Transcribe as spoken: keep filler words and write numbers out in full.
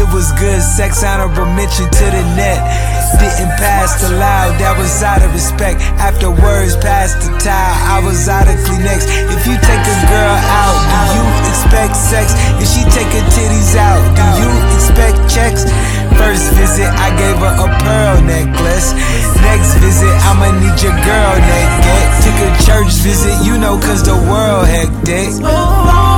It was good sex, honorable mention to the net. Didn't pass the loud, that was out of respect. After words passed the towel, I was out of Kleenex. If you take a girl out, do you expect sex? If she take her titties out, do you expect checks? First visit, I gave her a pearl necklace. Next visit, I'ma need your girl naked. Took a church visit, you know, cause the world hectic.